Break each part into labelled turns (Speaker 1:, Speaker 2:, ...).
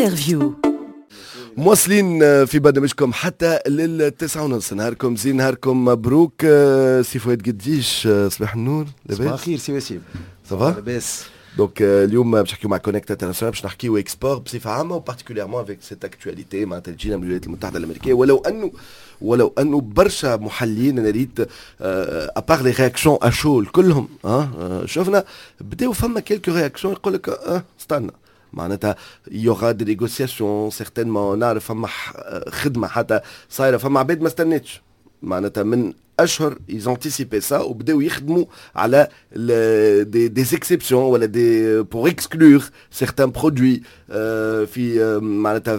Speaker 1: انترفيو.
Speaker 2: مواصلين في برنامجكم حتى لل9:30. نهاركم زين، نهاركم مبروك. سي فؤاد قديش، صباح النور.
Speaker 3: صباح الخير سي وسيم.
Speaker 2: صباح
Speaker 3: لاباس.
Speaker 2: دونك اليوم باش نحكيو مع كونيكت انترناسيونال، باش نحكيو اكسبور بصفه عامه وبارتيكوليرمون افيك سيت اكtualité مع تجينا من الولايات المتحده الامريكيه. ولو انه برشا محللين انا ريت ابار لي رياكسيون اشول كلهم شفنا بداو فما كيلكو رياكسيون يقول لك استنى معناتها يوغا دي نيغوسياسيون سيغتينمون، نعرف فما خدمه حتى صايره، فما عباد ما استنتش معناتها من اشهر يزونتيسيبي سا وبداو يخدموا على دي اكسبسيون ولا دي بور اكسكلور سيغتان برودوي في معناتها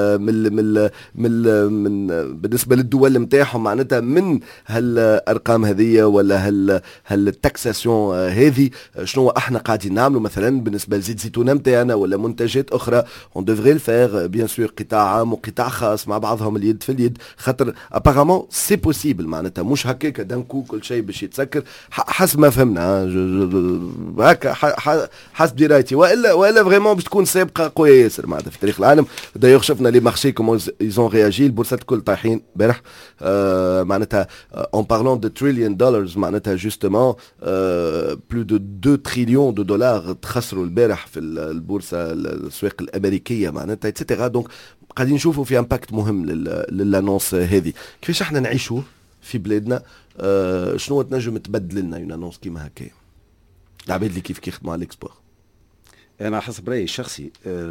Speaker 2: من بالنسبه للدول نتاعهم معناتها من هالارقام هذه ولا هالتاكساسيون هذه. شنو احنا قاعدين نعملوا مثلا بالنسبه لزيت زيتون نتاعنا ولا منتجات اخرى؟ اون ديفري الفير بيان سور، قطاع عام وقطاع خاص مع بعضهم اليد في اليد، خاطر ابارامون سي بوسيبل معناتها مش هكاك دانكو كل شيء باش يتسكر حسب ما فهمنا هكا حسب درايتي، والا فريمون باش تكون سابقه قويه ياسر معناتها في تاريخ العالم. دايوغ شفنا لي مارشي كومون ايزون رياجي، البورصات الكل طايحين البارح معناتها اون بارلون دو تريليون دولار معناتها جوستومون بلو دو 2 تريليون دو دولار تخسروا البارح في البورصه الاسواق الامريكيه معناتها اتسيتيرا. دونك قاعدين نشوفوا في امباكت مهم للانونس هذه. كيفاش احنا نعيشوا في بلادنا؟ شنو تنجم تبدل لنا اون انونس كيما هكا العباد اللي كيف يخدموا على الاكسبور؟
Speaker 3: انا حسب رايي الشخصي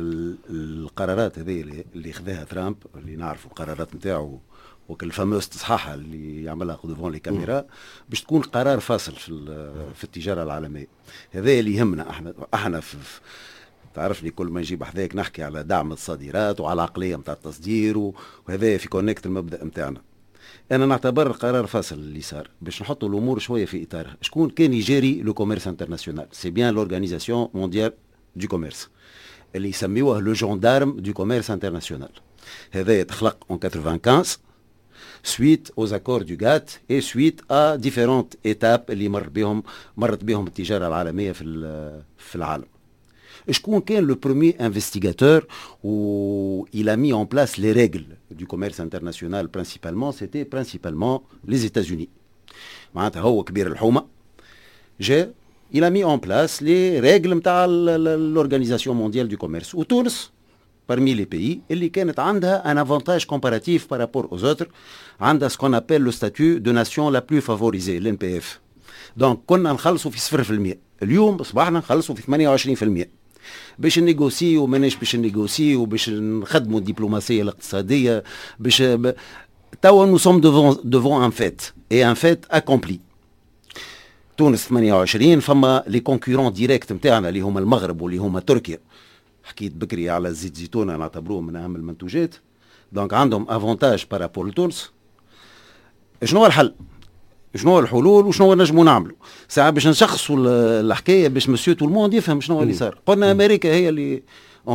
Speaker 3: القرارات هذه اللي خذاها ترامب، اللي نعرفوا القرارات نتاعو وكل الفاموس تصحاحه اللي يعملها قدوفون لي كاميرا، باش تكون قرار فاصل في التجاره العالميه. هذا اللي يهمنا احنا تعرفني كل ما نجيب حذاك نحكي على دعم الصادرات وعلى العقليه نتاع التصدير، وهذا في كونكت المبدا نتاعنا. انا نعتبر القرار فاصل اللي صار باش نحطوا الامور شويه في اطارها. شكون كان يجاري لو كوميرس انترناسيونال؟ سي بيان لورغانيزاسيون مونديال دو كوميرس اللي يسميوه لو جوندارم دو كوميرس انترناسيونال. هذا تخلق en 95 suite aux accords du GATT et suite à différentes étapes اللي مرت بهم التجاره العالميه في العالم. شكون كان le premier investigateur où il a mis en place les règles du commerce international principalement les États-Unis. معناتها هو كبير الحومه جاء il a mis en place les règles نتاع l'organisation mondiale du commerce. وتونس parmi les pays اللي كانت عندها un avantage comparatif par rapport aux autres، عندها ce qu'on appelle le statut de nation la plus favorisée l'NPF. donc كنا نخلصوا في 0%، اليوم بصباحنا نخلصوا في 28%. باش نيغوسيو ماناش باش نيغوسيو باش نخدموا الدبلوماسيه الاقتصاديه باش توا نو سوم devant un fait accompli. تونس 28، فما لي كونكورون ديريكت نتاعنا اللي هما المغرب واللي هما تركيا. حكيت بكري على الزيت زيتون نعتبروه من اهم المنتوجات، دونك عندهم افونتاج بارابور لتونس. شنو الحل؟ شنو الحلول وشنو نجموا نعملوا؟ ساعه باش نشخصوا الحكايه باش مسيو تو الموند يفهم شنو اللي صار. قلنا امريكا هي اللي en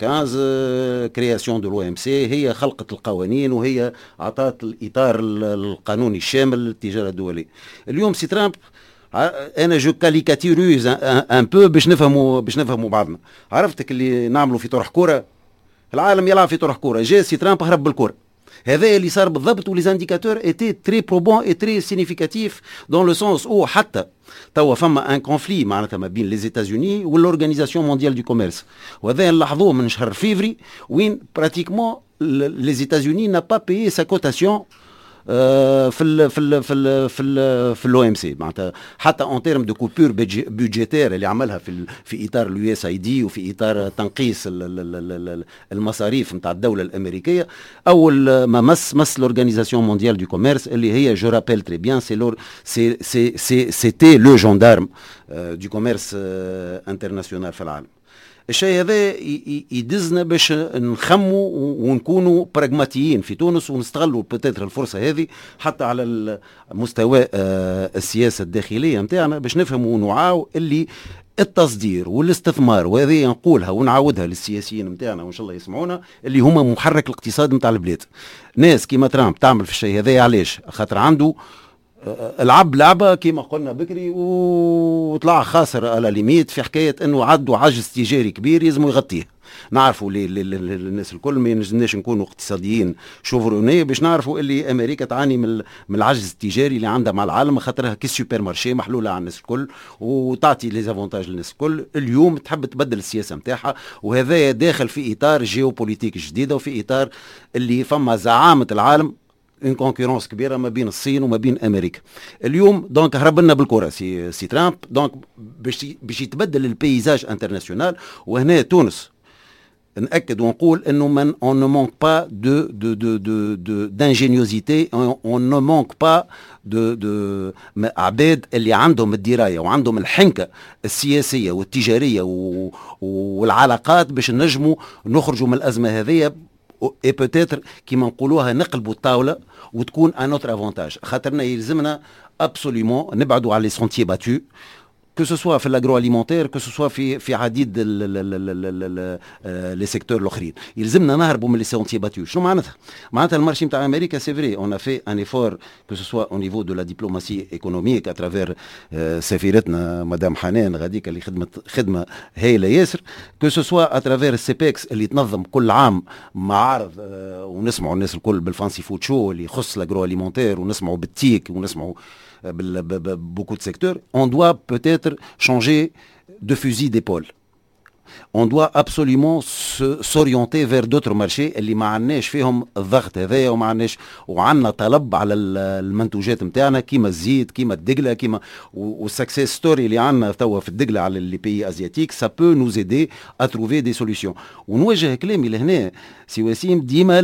Speaker 3: 95 كرياسيون دو l'OMC هي خلقت القوانين وهي اعطت الاطار القانوني الشامل للتجاره الدوليه. اليوم سي ترامب انا جو كاريكاتيروز ان بو باش نفهموا بعضنا. عرفتك اللي نعملوا في طرح كوره، العالم يلعب في طرح كوره، جاء سي ترامب هرب بالكوره. هذا اللي صار بالضبط. ولي انديكاتور ايتي تري بروبون اي تري سينيفيكاتيف دون لو سونس او حتى توا فما ان كونفلي معناتها ما بين لي زيتازوني والاورغانيزاسيون مونديال دو كوميرس، وهذا نلاحظوه من شهر فيفري وين براتيكمون لي زيتازوني نا با بايي سا كوتاسيون في الاو ام سي. معناتها حتى اون تيرم دو كوبور بودجيتير اللي عملها في اطار اليو اس اي دي وفي اطار تنقيص المصاريف نتاع الدوله الامريكيه، اول ما مس لورغانيزاسيون مونديال دو كوميرس اللي هي جو رابيل تري بيان سيتي لو جوندارم دو كوميرس انترناسيونال في العالم. الشيء هذا يدزنا باش نخموا ونكونوا براغماتيين في تونس ونستغلوا بتاتر الفرصة هذه حتى على مستوى السياسة الداخلية متاعنا باش نفهموا ونوعاو اللي التصدير والاستثمار، وهذه نقولها ونعاودها للسياسيين متاعنا وان شاء الله يسمعونا، اللي هما محرك الاقتصاد متاع البلاد. ناس كيما ترامب تعمل في الشيء هذا علاش؟ خاطر عنده لعب لعبه كما قلنا بكري وطلع خاسر على ليميت في حكايه انه عنده عجز تجاري كبير يلزم يغطيه. نعرفوا الناس الكل ما ينجمناش نكونوا اقتصاديين شوفروني باش نعرفوا اللي امريكا تعاني من العجز التجاري اللي عندها مع العالم، خاطرها كي سوبر مارشي محلوله على الناس الكل وتعطي لي زافونتاج للناس الكل. اليوم تحب تبدل السياسه نتاعها، وهذا داخل في اطار جيوبوليتيك جديده وفي اطار اللي فما زعامه العالم ان كونكورونس كبيره ما بين الصين وما بين امريكا. اليوم دونك هرب لنا بالكره سي ترامب، دونك باش يتبدل البيزاج انترناسيونال. وهنا تونس نأكد ونقول انه من on ne manque pas d'ingéniosité, on ne manque pas de عباد اللي عندهم الدرايه وعندهم الحنكه السياسيه والتجاريه والعلاقات باش نجموا نخرجوا من الازمه هذه. اي بوتيتر كيما نقولوها نقلبوا الطاوله وتكون ان اوتر افونتاج، خاطرنا يلزمنا ابسوليومون نبعدوا على لي سونتيي باتو، que ce soit في الاجرو اليمونتير، que ce soit في عديد لي سيكتور الاخرين. يلزمنا نهربوا من لي سونتيي باتو. شنو معناتها؟ معناتها المارشي نتاع امريكا سي فري اون في ان ايفور que ce soit au niveau de la diplomatie économique à travers سفيرتنا مدام حنان غاديك اللي خدمه هايله ياسر، que ce soit à travers السيبكس اللي تنظم كل عام معارض ونسمعوا الناس الكل بالفانسي فود شو اللي يخص الاجرو اليمونتير، ونسمعوا بالتيك ونسمعوا beaucoup de secteurs. On doit peut-être changer de fusil d'épaule. On doit absolument s'orienter vers d'autres marchés اللي ما عندناش فيهم الضغط هذايا وما عندناش، وعندنا طلب على المنتوجات نتاعنا كيما الزيت كيما الدقله كيما والسكسيس ستوري اللي عندنا توا في الدقله على لي بيي ازياتيك. سا بو نوز ايدي ا تروفي دي سوليوشن. ونوجه كلامي لهنا سي وسيم ديما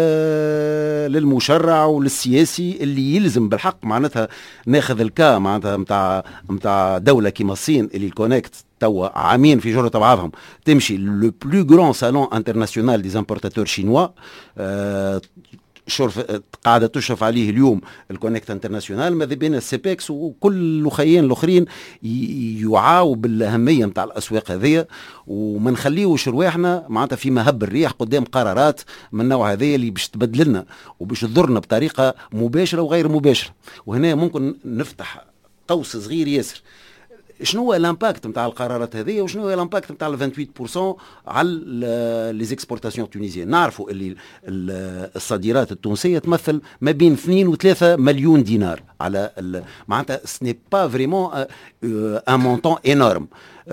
Speaker 3: للمشرع وللسياسي اللي يلزم بالحق معناتها ناخذ الكا معناتها نتاع دوله كيما الصين اللي الكونكت توا عامين في جرة بعضهم تمشي لو بلو غران سالون انترناسيونال دي زامبورتاتور شينوا، قاعده تشرف عليه اليوم الكونكت انترناسيونال. ماذا بين السيبكس وكل الاخيين الاخرين يوعاوا بالاهميه نتاع الاسواق هذيا، وما نخليوش رواحنا معناتها في مهب الريح قدام قرارات من النوع هذايا اللي باش تبدل لنا وباش تضرنا بطريقه مباشره وغير مباشره. وهنا ممكن نفتح قوس صغير ياسر. شنو هو الامباكت نتاع القرارات هذه وشنو هو الامباكت نتاع 28% على لي زيكسبورتاسيون تونيزيان؟ نعرفوا اللي الصادرات التونسيه تمثل ما بين 2 و 3 مليون دينار على معناتها سني با فريمون ان مونطون انورم.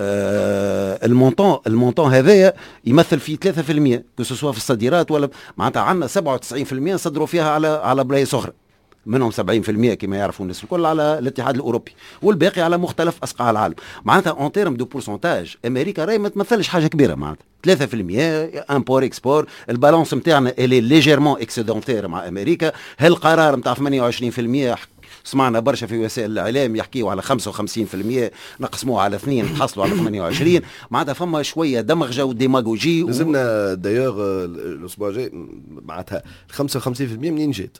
Speaker 3: المونطون هذايا يمثل في 3% كسوا في الصادرات، ولا معناتها عندنا 97% صدروا فيها على بلايص اخرى، منهم 70% كما يعرفوا الناس الكل على الاتحاد الاوروبي، والباقي على مختلف اصقاع العالم. معناتها اون تيرم دو بورسونتاج امريكا راهي ما تمثلش حاجه كبيره، معناتها 3% امبور اكسبور. البالانس نتاعنا الي ليجيرمون اكسيدونتير مع امريكا. هالقرار نتاع 28% سمعنا برشا في وسائل الاعلام يحكيوا على 55%، نقسموه على 2 نحصلوا على 28. معناتها فما شويه دمغجه وديماغوجي.
Speaker 2: لازمنا دايوغ الاسبوع الجاي معناتها 55% منين جات؟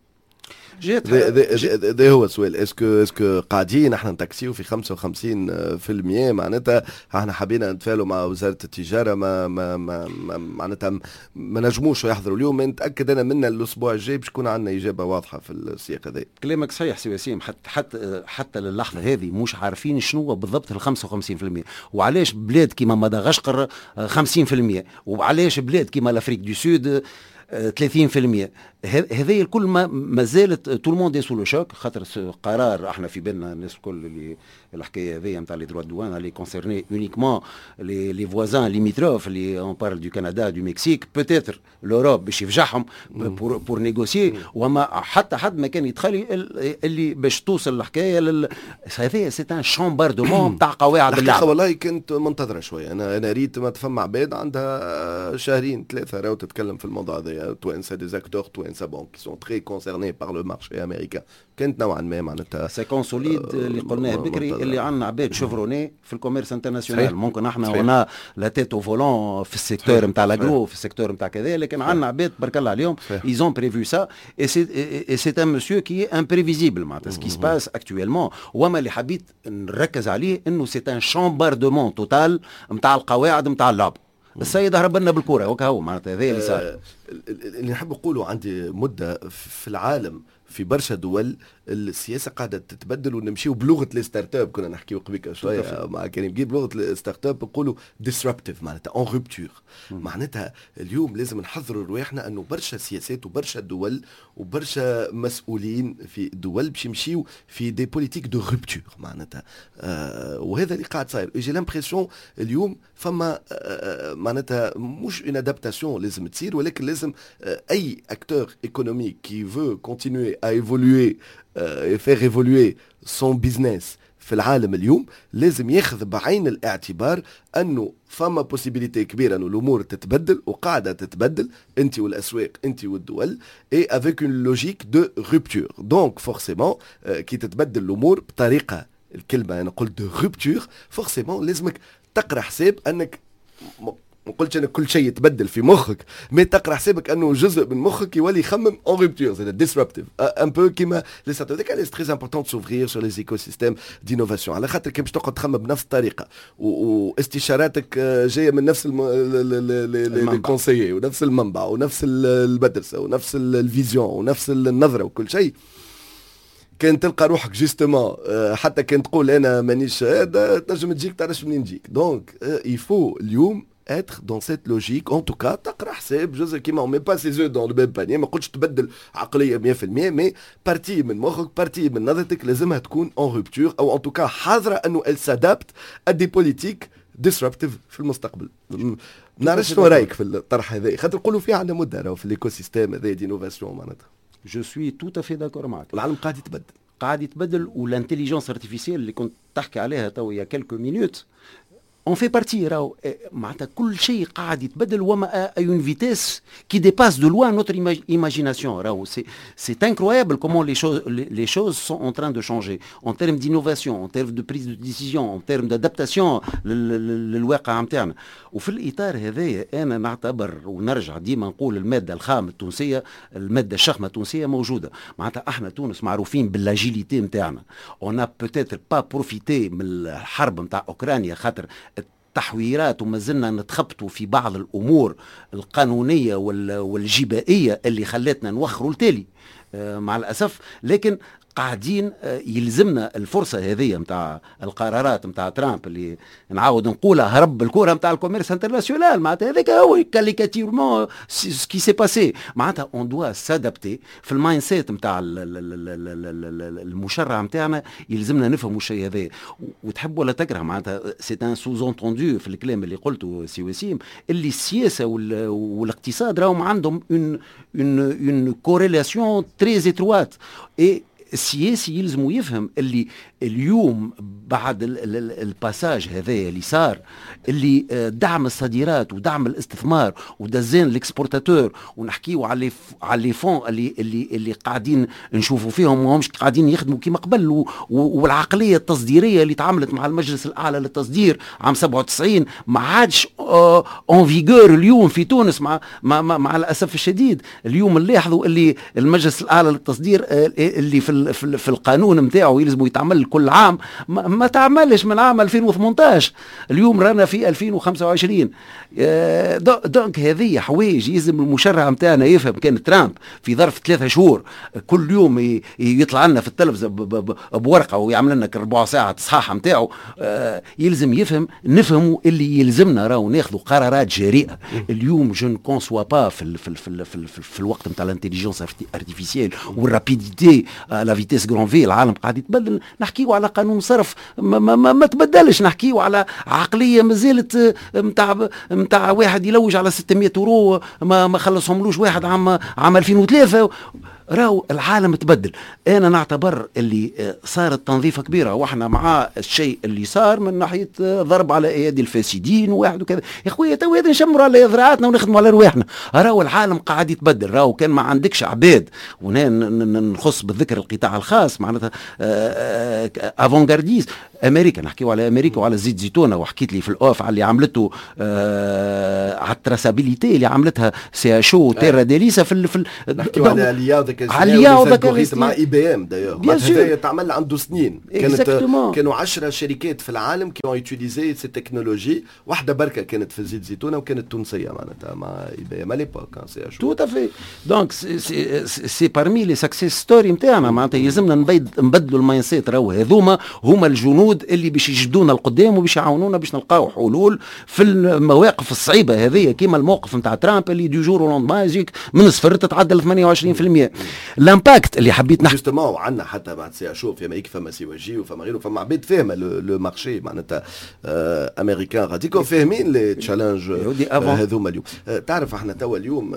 Speaker 2: ده هو السؤال. اسكو قاعدين احنا نتاكسيو في 55%؟ معناتها احنا حبينا نتفاعلوا مع وزاره التجاره ما معناتها ما نجموش يحضروا اليوم. نتاكد انا منا الاسبوع الجاي باش تكون عندنا اجابه واضحه في السياق هذا.
Speaker 3: كلامك صحيح سي وسيم. حتى للحظه هذه مش عارفين شنو بالضبط ال 55%، وعلاش بلاد كيما مدغشقر 50%، وعلاش بلاد كيما الافريك دو سود 30%. هذه الكل ما زالت تو الموند سو لو شوك، خاطر قرار احنا في بالنا الناس الكل اللي الحكايه هذه نتاع لي دروا دوان اللي كونسيرني اونيكمون لي فوازان ليميتروف اللي اون بارل دو كندا دو مكسيك، بوتيتر لوروب باش يفجعهم بور نيغوسيي، وما حتى حد ما كان يتخلي اللي باش توصل الحكايه هذه سي ان شامباردمون تاع قواعد اللعبه.
Speaker 2: والله كنت منتظره شويه. انا ريت ما تفهم عباد عندها شهرين 3 راهو تتكلم في الموضوع هذا. توانسه دي زاكتور توانسه بون كي سون تري كونسيرني بار لو مارشي امريكان. كانت نوعا ما معناتها
Speaker 3: سي كونسوليد اللي قلناه بكري اللي عندنا عباد شوفروني في الكوميرس انترناسيونال. ممكن احنا هنا لا تيت او فولون في السيكتور نتاع لاغرو في السيكتور نتاع كذا، لكن عندنا عباد تبارك الله عليهم ايزون بريفو سا اي سي ان مسيو كي امبريفيزيبل معناتها سكي سباس اكطويلمون. وما اللي حبيت نركز عليه انه سي ان شامباردمون توتال نتاع القواعد نتاع اللعب. السيد هرب لنا بالكره وكا هو معناتها هذا اللي صار.
Speaker 2: اللي نحب نقوله عندي مده في العالم في برشا دول السياسه قاعده تتبدل، ونمشيو بلغه لي ستارت اب. كنا نحكيو قبيله شويه مع كريم جيب بلغه الستارت اب، نقولوا ديسربتيف معناتها اون روبتور. معناتها اليوم لازم نحضروا رواحنا انه برشا سياسات وبرشا دول وبرشا مسؤولين في الدول باش يمشيو في دي بوليتيك دو روبتور معناتها. وهذا اللي قاعد صاير. جي لامبرسيون اليوم فما معناتها مش اون ادابتاسيون لازم تصير، ولكن لازم اي اكتور ايكونوميك كي فو كونتينيو ا ايفولوي faire évoluer son business في العالم اليوم لازم ياخذ بعين الاعتبار انه فما بوسيبيليتي كبيره انه الامور تتبدل وقاعده تتبدل، انت والاسواق انت والدول، اي افيك اون لوجيك دو روبتور. دونك فورسيمون كي تتبدل الامور بطريقه، الكلمه انا قلت دو روبتور، فورسيمون لازمك تقرا حساب انك ما قلتش انا كل شيء يتبدل في مخك، مي تقرا حسابك انه جزء من مخك يولي يخمم اون روبتور، سي ديسربتيف ان بو كيما لي ستارت اب. هذيك تري امبورطون سوفغير سور لي ايكو سيستيم دينوفاسيون، على خاطر كي باش تقعد تخمم بنفس الطريقه واستشاراتك جايه من نفس الكونسيي ونفس المنبع ونفس المدرسه ونفس الفيزيون ونفس النظره وكل شيء، كان تلقى روحك جيستومون حتى كان تقول انا مانيش تنجم تجيك تعرفش منين تجيك. دونك يفو اليوم être dans cette logique en tout cas تقرا حساب جزء كيما on met pas ses œufs dans le même panier. ما قلتش تبدل عقليه 100%، مي بارتي من مخك بارتي من نظرتك لازمها تكون en rupture او en tout cas حاضره انه elle s'adapte à des politiques disruptives في المستقبل. نعرف شنو رايك في الطرح هذا، خاطر نقولوا فيه عندنا مده راهو في الايكو سيستيم هذا دينوفاسيون معناتها.
Speaker 3: جو سوي تو افي داكور معك.
Speaker 2: العالم قاعد
Speaker 3: يتبدل والانتيليجنس ارتيفيسيال اللي كنت تحكي عليها تو يا كلكو مينوت on fait partie راهو معناتها كل شيء قاعد يتبدل وما à une vitesse qui dépasse de loin notre imagination. راهو c'est incroyable comment les choses sont en train de changer en termes d'innovation, en termes de prise de décision, en termes d'adaptation للواقع نتاعنا. وفي الإطار هذايا أنا نعتبر ونرجع ديما نقول المادة الخام التونسية، المادة الشخمة التونسية موجودة. معناتها احنا تونس معروفين باللاجيليتي نتاعنا. on a peut-être pas profité من الحرب نتاع أوكرانيا خاطر التحويرات وما زلنا نتخبطوا في بعض الأمور القانونية والجبائية اللي خلتنا نوخروا التالي مع الأسف. لكن قاعدين يلزمنا الفرصة هذه متاع القرارات متاع ترامب اللي نعاود نقولها هرب الكرة متاع الكوميرس انترناسيونال. معناتها هذاك هو كاليكاتيرمون سكي سي باسي. معناتها اون دوا سادابتي في الماين سيت متاع المشرع متاعنا. يلزمنا نفهموا الشيء هذا. وتحب ولا تكره معناتها سي ان سوز انتوندو في الكلام اللي قلته سي وسيم اللي السياسة والاقتصاد راهم عندهم une corrélation très étroite. et السياسي يلزموا يفهم اللي اليوم بعد الباساج هذا اللي صار اللي دعم الصادرات ودعم الاستثمار ودزين الاكسبورتاتور ونحكيوا على لي فون اللي قاعدين نشوفوا فيهم وهمش قاعدين يخدموا كما قبل. والعقليه التصديريه اللي تعاملت مع المجلس الاعلى للتصدير عام 97 ما عادش اون فيغور اليوم في تونس مع الاسف الشديد. اليوم نلاحظوا اللي المجلس الاعلى للتصدير اللي في القانون نتاعو يلزموا يتعمل كل عام ما تعملش من عام 2018. اليوم رانا في 2025. دونك هذه حوايج يلزم المشرع نتاعنا يفهم. كان ترامب في ظرف 3 شهور كل يوم يطلع لنا في التلفزة بورقة ويعمل لنا 4 ساعة صحاحة نتاعو. يلزم يفهم نفهموا اللي يلزمنا راهو ناخذوا قرارات جريئة. اليوم جو نكونسوا با في الوقت نتاع الانتيليجنس ارتيفيسيال والرابيديتي لا فيتيس غران في. العالم قاعد يتبدل. نحكيو على قانون صرف ما تبدلش. نحكيو على عقلية مازالت متاع واحد يلوج على 600 يورو ما خلصهملوش واحد عام 2003. راهو العالم تبدل. انا نعتبر اللي صارت تنظيفه كبيره واحنا مع الشيء اللي صار من ناحيه ضرب على ايادي الفاسدين وواحد وكذا. يا خويا تو نشمروا على ذراعاتنا ونخدموا على رواحنا. راهو العالم قاعد يتبدل. راهو كان ما عندكش عباد ونخص بالذكر القطاع الخاص معناتها افونغارديز امريكا. نحكيو على امريكا وعلى زيت زيتونه. وحكيت لي في الاوف على اللي عملته على التراسابيليتي اللي عملتها سي اتش او تيرا ديليسا في
Speaker 2: نحكيو على الياض عاليه وذكاء مع اي بي ام دايوغ هذا تعمل عنده سنين. كانوا 10 شركات في العالم كي اون يوتيليزي سي تكنولوجي، واحده بركه كانت في زيت زيتونه وكانت تونسيه معناتها مع اي بي ام ليبوك.
Speaker 3: تو تافي دونك سي بارمي لي سكسيس ستوري نتاعنا. معناتها يلزمنا نبدلوا المايند سيت. راهو هذوما هما الجنود اللي باش يجدونا القدام وباش يعاونونا باش نلقاو حلول في المواقف الصعيبه هذه، كيما الموقف نتاع ترامب اللي دو جور ولاند ماجيك من صفر تتعدل 28%. الامباكت اللي حبيت نحكي
Speaker 2: جوستومون عندنا حتى بعد سي اشوف فما هيك فما سي وجي وفما غيره، فما عباد فاهمه لو مارشي معناتها امريكان غاديكم فاهمين لي تشالنج هذوما اليوم. تعرف احنا توا اليوم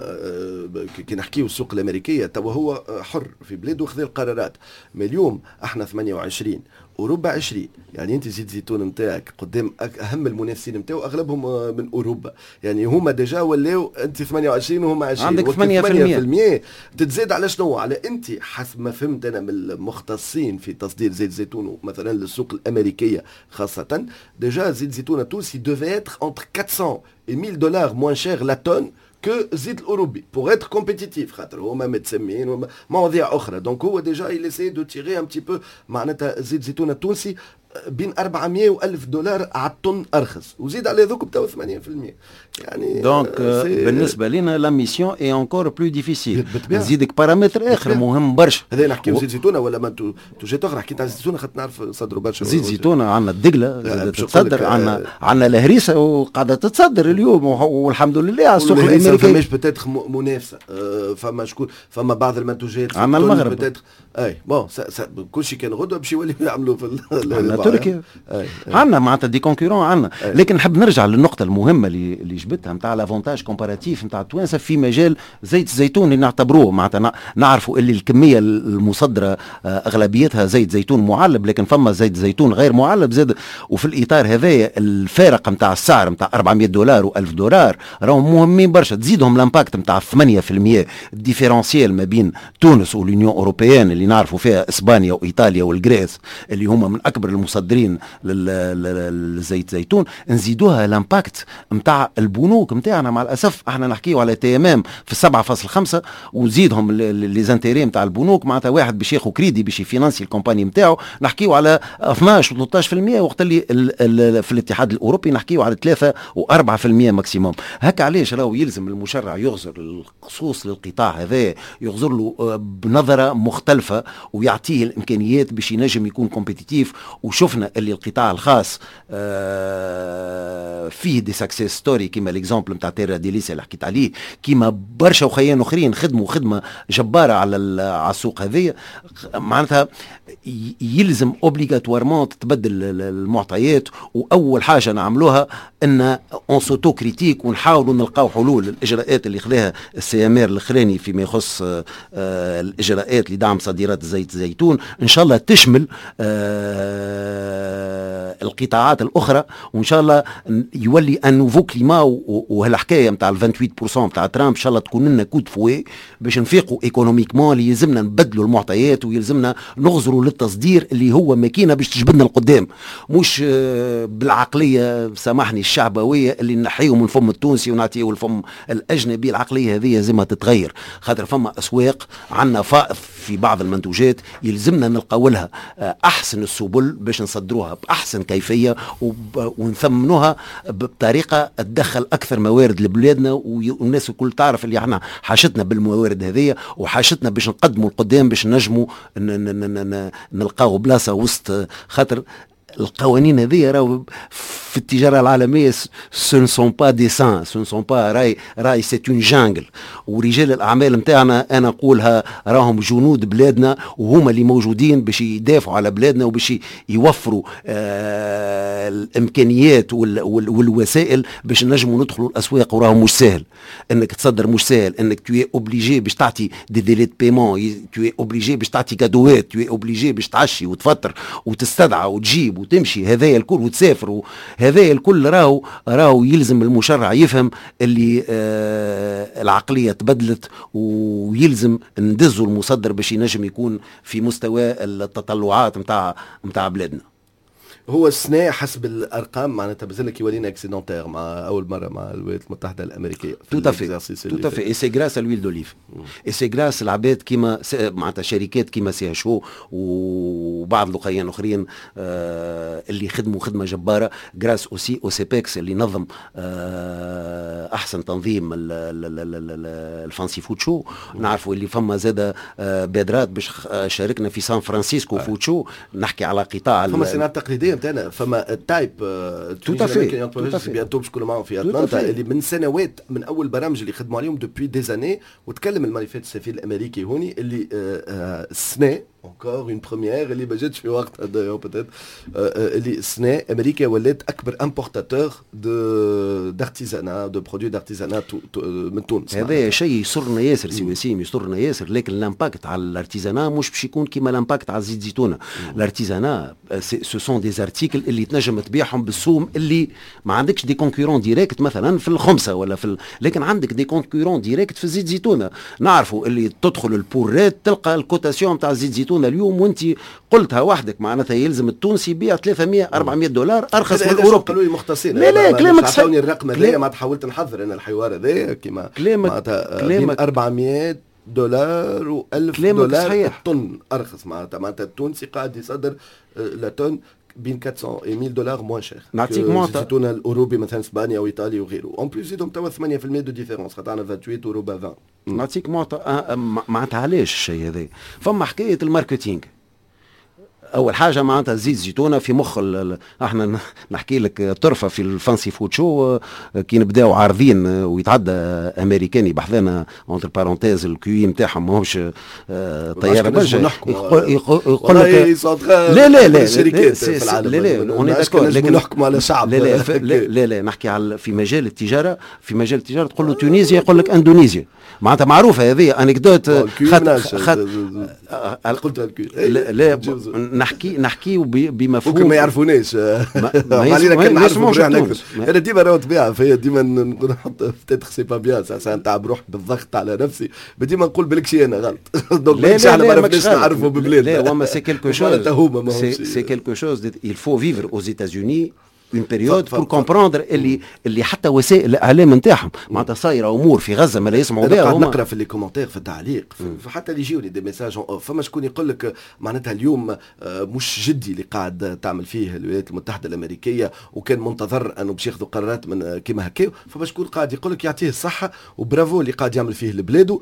Speaker 2: كي نحكيو السوق الامريكيه توا هو حر في بلاده وخذ القرارات. ما اليوم احنا 28 اوروبا 20، يعني انت زيت زيتون نتاعك قدام اهم المنافسين نتاعو اغلبهم من اوروبا، يعني هما ديجا ولاو انت 28 وهما 20
Speaker 3: عندك
Speaker 2: 8% تتزاد على شنو؟ على انت حسب ما فهمت انا من المختصين في تصدير زيت زيتون مثلا للسوق الامريكيه خاصه، ديجا زيت زيتون التونسي devait être entre 400 et 1000 دولار moins cher la tonne que زيت الاوروبي pour être compétitif، خاطر هما متسمين مواضيع اخرى. دونك هو ديجا il essaie de tirer un petit peu معناتها زيت زيتون التونسي بين 400 و1000 دولار على الطن ارخص، وزيد على ذوك بتاع 80%. يعني
Speaker 3: دونك بالنسبه لنا لا ميسيون اي انكور بلو ديفيسيل. نزيدك بارامتر اخر مهم برشا.
Speaker 2: هذا نحكيو زيت زيتونه ولا ما توجيت اخرى حكيت على زيت زيتونه خاطر نعرف صدروا برشا.
Speaker 3: زيت زيتونه عندنا الدقله تتصدر، عندنا الهريسه وقاعده تتصدر اليوم والحمد لله على السوق الامريكي.
Speaker 2: فماش بتاتخ منافسه، فما شكون، فما بعض المنتوجات
Speaker 3: عندنا المغرب
Speaker 2: اي بون كل شيء كان غدوه باش يوليو يعملوا في
Speaker 3: تركيا. عندنا معناتها دي كونكورون عندنا. لكن نحب نرجع للنقطه المهمه اللي جبتها نتاع لافونتاج كومباراتيف نتاع التوانسه في مجال زيت الزيتون اللي نعتبروه معناتها نعرفوا اللي الكميه المصدره اغلبيتها زيت زيتون معلب، لكن فما زيت زيتون غير معلب زاد. وفي الاطار هذايا الفارق نتاع السعر نتاع 400 دولار و1000 دولار راهم مهمين برشا. تزيدهم الامباكت نتاع 8% الديفيرونسيال ما بين تونس واليونيون اوروبيان اللي نعرفوا فيها اسبانيا وايطاليا والغريس اللي هما من اكبر المصدرين للزيت زيتون. نزيدوها الامباكت نتاع البنوك نتاعنا. مع الاسف احنا نحكيو على تمام في 7.5 وزيدهم لي زانتيري نتاع البنوك. معناتها واحد باش ياخذ كريدي باش يفينانسي الكومباني نتاعو نحكيو على 12 و 13%، وقت اللي في الاتحاد الاوروبي نحكيو على 3 و4% ماكسيموم. هكا علاش راهو يلزم المشرع يغزر الخصوص للقطاع هذا، يغزر له بنظره مختلفه ويعطيه الامكانيات باش ينجم يكون كومبيتيتيف. وشفنا اللي القطاع الخاص فيه دي سكسيس ستوري كيما ليكزامبل نتاع تيرا ديليسا اللي حكيت عليه، كيما برشا وخيان اخرين خدموا خدمه جباره على السوق هذه. معناتها يلزم اوبليغاتوارمون تتبدل المعطيات، واول حاجه نعملوها ان اون سوتو كريتيك ونحاولوا نلقاو حلول. الاجراءات اللي خذاها السي ام ار الاخراني فيما يخص الاجراءات لدعم صادرات زيت الزيتون ان شاء الله تشمل القطاعات الاخرى، وان شاء الله يولي ان نوفو كليما. وهالحكايه نتاع ال 28% نتاع ترامب ان شاء الله تكون لنا كود فوي باش نفيقوا ايكونوميكمون. اللي يلزمنا نبدلوا المعطيات ويلزمنا نغزروا للتصدير اللي هو ماكينه باش تجبدنا القدام، مش بالعقليه سامحني الشعبويه اللي نحيو من فم التونسي ونعطيه الفم الاجنبي. العقليه هذه لازمها تتغير، خاطر فما اسواق عندنا فائض في بعض المنتوجات يلزمنا نلقاو لها احسن السبل باش نصدروها باحسن كيفيه ونثمنوها بطريقه تدخل اكثر موارد لبلادنا. والناس الكل تعرف اللي احنا حاجتنا بالموارد هذه وحاجتنا باش نقدموا القدام باش نجموا نلقاو بلاصه وسط. خاطر القوانين هذه راهو في التجاره العالميه سون سون با دي سان، سون سون با راي سي اون جانجل. ورجال الاعمال نتاعنا انا نقولها راهم جنود بلادنا، وهما اللي موجودين باش يدافعوا على بلادنا وباش يوفروا الامكانيات والوسائل باش نجموا ندخلوا الاسواق. وراهم مش سهل انك تصدر، مش سهل انك توي اوبليجي باش تعطي دي ديلي دو بيمون، توي اوبليجي باش تعطي كادوات، توي اوبليجي باش تعشي وتفطر وتستدعى وتجيب وتمشي هذايا الكل وتسافر. هذايا الكل راهو يلزم المشرع يفهم اللي العقلية تبدلت، ويلزم ندزوا المصدر باش ينجم يكون في مستوى التطلعات متاع بلادنا.
Speaker 2: هو السنة حسب الارقام معناتها بزلك يولينا اكسيدونتير مع اول مره مع الولايات المتحده الامريكيه.
Speaker 3: توت افي اي سي غراس لويل دوليف اي سي غراس العباد كيما معناتها شركات كيما سي اتش او وبعض اللقيان الاخرين اللي خدموا خدمه جباره غراس اوسي او سي بيكس اللي نظم احسن تنظيم الفانسي فوت شو. نعرفوا اللي فما زاد بادرات باش شاركنا في سان فرانسيسكو فوت شو. نحكي على قطاع
Speaker 2: فما صناعه تقليديه نتاعنا فما التايب
Speaker 3: توتافي
Speaker 2: بيانتو باش نكونوا معاهم في اتلانتا اللي من سنوات من اول برامج اللي خدموا عليهم دوبوي دي زاني. وتكلم المانيفيت السفير الامريكي هوني اللي السنه encore une première اللي ما جاتش في وقتها بوتيت اللي السنه امريكا ولات اكبر امبورتاتور دارتيزانا دو برودوي دارتيزانا من تونس.
Speaker 3: هذا شيء يسرنا ياسر سي وسيم يسرنا ياسر. لكن الامباكت على الارتيزانا مش باش يكون كيما الامباكت على زيت زيتونه. الارتيزانا سو سون دي زارتيكل اللي تنجم تبيعهم بالسوم اللي ما عندكش دي كونكورون ديريكت مثلا في الخمسه ولا في لكن عندك دي كونكورون ديريكت في زيت زيتونه. نعرفوا اللي تدخل البوريت تلقى الكوتاسيون تاع زيت زيتونه اليوم وانت قلتها وحدك معناتها يلزم التونسي يبيع 300 400 دولار ارخص من الاوروبي.
Speaker 2: قالوا لي مختصين.
Speaker 3: لا كلامك صحيح.
Speaker 2: عطوني الرقم هذا ما حاولت نحضر انا الحوار هذا كيما كلامك 400 دولار و1000 دولار الطن ارخص معناتها التونسي قاعد يصدر لا طن بين 400 و 1000 دولار موان شير.
Speaker 3: نعطيك معطى
Speaker 2: زيتون الاوروبي مثلا اسبانيا وايطاليا وغيره. اون بليس زيدهم توا 8% دو ديفيرونس خاطر عندنا 28 اورو با 20.
Speaker 3: نعطيك معطى معناتها علاش الشيء هذا. فما حكايه الماركتينغ. اول حاجه معناتها زيت زيتونه في مخ احنا نحكي لك طرفه في الفانسي فود شو كي نبداو عارضين ويتعدى امريكاني بحذانا اونتر بارونتيز الكيو نتاعهم ماهوش طياره برشا يقول لك لا
Speaker 2: الشركات في العالم لا نحكموا على شعب
Speaker 3: لا نحكي على في مجال التجاره تقول له تونسيا يقول لك اندونيسيا معناتها معروفه هذه انكدوت
Speaker 2: قلت
Speaker 3: لا نحكي بمفهوم
Speaker 2: ممكن ما يعرفوناش علينا كنا نعرفوا روحنا انا ديما راهو طبيعه فهي ديما نحط بتاتر سي با بيان ساعه نتاع بروح بالضغط على نفسي ديما نقول بالك شي انا غلط دونك احنا ما عرفناش نعرفوا ببلاد.
Speaker 3: لا وما سي كيلكو شوز سي كيلكو شوز il faut vivre aux États-Unis une période pour comprendre اللي حتى وسائل الاعلام نتاعهم معناتها صايره امور في غزه ما لا يسمعوا بها.
Speaker 2: قاعد نقرا في لي كومونتير في التعليق حتى اللي يجيوني دي ميساج فما شكون يقول لك معناتها اليوم مش جدي اللي قاعد تعمل فيه الولايات المتحده الامريكيه وكان منتظر انه باش ياخذوا قرارات من كيما هكا. فما شكون قاعد يقول لك يعطيه الصحه وبرافو اللي قاعد يعمل فيه لبلاده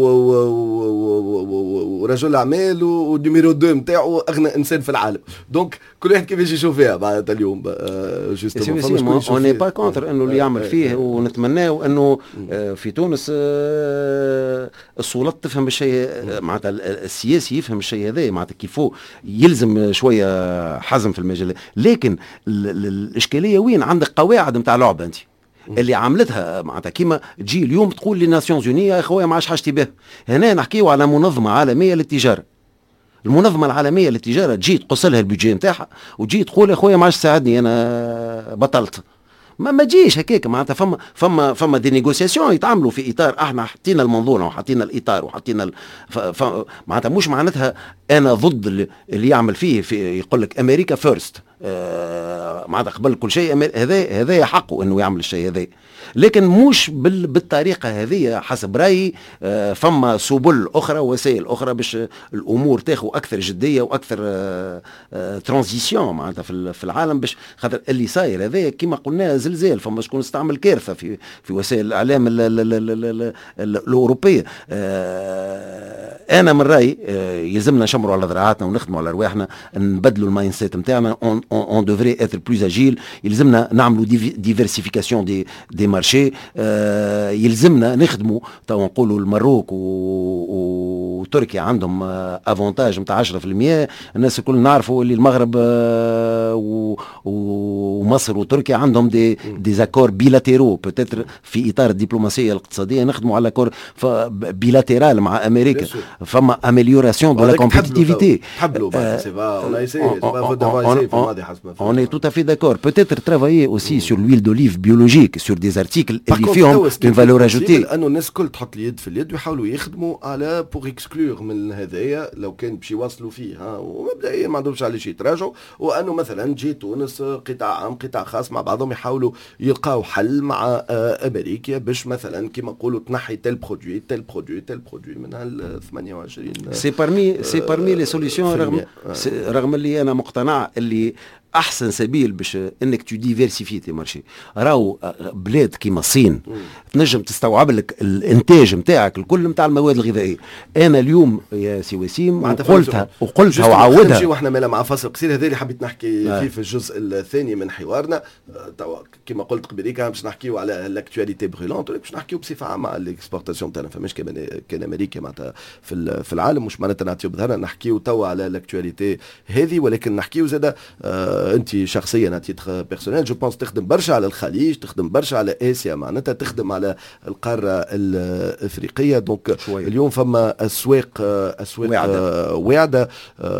Speaker 2: ورجل اعمال ونيميرو 2 نتاعو اغنى انسان في العالم. دونك كل واحد كيفاش يشوف فيها معناتها اليوم
Speaker 3: on n'est pas contre انه اللي يعمل فيه ونتمناه انه في تونس السلطات تفهم الشيء معناتها السياسي يفهم الشيء هذا معناتها كيفو يلزم شويه حزم في المجال. لكن الاشكاليه وين عندك قواعد نتاع لعبه انت اللي عملتها معناتها كيما تجي اليوم تقول للناسيونز يوني يا اخويا ما عادش حاجتي به. هنا نحكيو على منظمه عالميه للتجاره. المنظمه العالميه للتجاره تجي تقص لها البيجي نتاعها وتجي تقول يا خويا ما عادش تساعدني انا بطلت. ما تجيش هكاك معناتها فما دي نيغوسياسيون يتعاملوا في اطار احنا حطينا المنظومه وحطينا الاطار وحطينا معناتها مش معناتها انا ضد اللي يعمل فيه في يقول لك امريكا فيرست معناتها قبل كل شيء هذا حقه انه يعمل الشيء هذا. لكن مش بالطريقه هذه حسب رايي. فما سبل اخرى وسائل اخرى باش الامور تاخذ اكثر جديه واكثر ترانزيسيون معناتها في العالم باش خاطر اللي صاير هذا كما قلنا زلزال. فما شكون استعمل كارثه في وسائل الاعلام الاوروبيه. انا من رايي يلزمنا نشمروا على ذراعاتنا ونخدموا على رواحنا نبدلوا المايند سيت نتاعنا. اون دوفري اتر بلوز اجيل. يلزمنا نعملوا ديفيرسيفيكاسيون دي مارشي. يلزمنا نخدموا تو نقولوا المروك وتركيا عندهم افونتاج نتاع 10%. الناس الكل نعرفوا اللي المغرب ومصر وتركيا عندهم دي زاكور بيلاتيرو بوتيتر في اطار الدبلوماسيه الاقتصاديه نخدموا على كور بيلاتيرال مع امريكا. فما امélioration de la compétitivité. On est tout à fait d'accord. Peut-être travailler aussi sur l'huile d'olive biologique, sur des زارتيكل اللي فيهم اون فالور اجوتي،
Speaker 2: لانه الناس الكل تحط اليد في اليد ويحاولوا يخدموا على بور اكسكلور من هذايا لو كان باش يوصلوا فيه ومبدئيا ما عندهمش علاش يتراجعوا، وانه مثلا تجي تونس قطاع عام قطاع خاص مع بعضهم يحاولوا يلقاو حل مع امريكا باش مثلا كما نقولوا تنحي تل برودوي من هال 28.
Speaker 3: سي بارمي لي سوليسيون، رغم اللي انا مقتنع اللي احسن سبيل باش انك تديفيرسيفي تي مارشي. راهو بلاد كيما الصين تنجم تستوعب لك الانتاج نتاعك الكل نتاع المواد الغذائيه. انا اليوم يا سي وسيم وقلتها وعاودها،
Speaker 2: نمشي واحنا مالا مع فاصل قصير. هذا اللي حبيت نحكي فيه في الجزء الثاني من حوارنا. كما قلت قبيليك باش نحكيو على لاكتواليتي برولونت، باش نحكيو بصفه عامه على الاكسبورتاسيون تاعنا. فماش كان امريكا معناتها في العالم، مش معناتها نعطيو بظهرنا نحكيو توا على لاكتواليتي هذه، ولكن نحكيو زاده انت شخصيا تيتر بيرسونيل جو بونس تخدم برشا على الخليج، تخدم برشا على اسيا، معناتها تخدم على القاره الافريقيه. دونك اليوم فما اسواق واعده.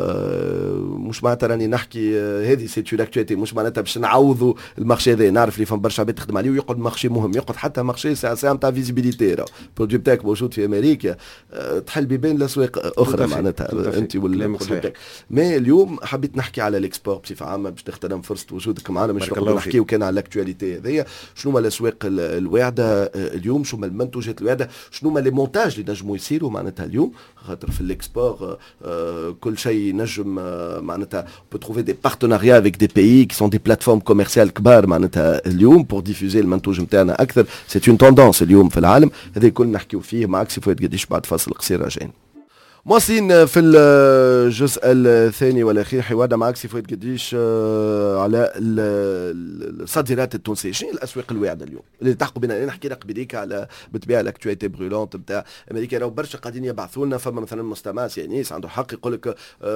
Speaker 2: مش معناتها راني نحكي هذه سيتو لاكتواليتي، مش معناتها باش نعوضوا المارشي هذا. نعرف اللي فما برشا عباد تخدم عليه ويقعد مارشي مهم، يقعد حتى مارشي ساعه نتاع فيزيبيليتي. البرودوي تاعك موجود في امريكا، تحل بيبان لاسواق اخرى معناتها انت والبرودوي تاعك. مي اليوم حبيت نحكي على الاكسبور بصفه عامه باش تغتنم فرصه وجودك معنا، مش نحكيو كان على الاكتواليتي هذيا. شنو هما الاسواق الواعده اليوم، شنو هما المنتوجات الواعده، شنو هما لي مونتاج اللي نجموا يصيروا معناتها اليوم، خاطر في الاكسبور كل شيء نجم معناتها بو تروفي دي بارتناريا افيك دي بيي كي سون دي بلاتفورم كوميرسيال كبار معناتها اليوم بور ديفوزي المنتوج نتاعنا اكثر. سي اون توندونس اليوم في العالم. هذا الكل نحكيو فيه معك سي فؤاد قديش بعد فاصل قصير راجعين. مواصلين في الجزء الثاني والاخير حوارنا معك سي فؤاد قديش على الصادرات التونسيه. شنو الاسواق الواعده اليوم اللي تحقوا بنا؟ نحكي لك بديك على بالطبيعه الاكتواليتي برولونت نتاع امريكا. راهو برشا قاعدين يبعثوا لنا. فما مثلا مستمع سيانيس عنده حق يقول لك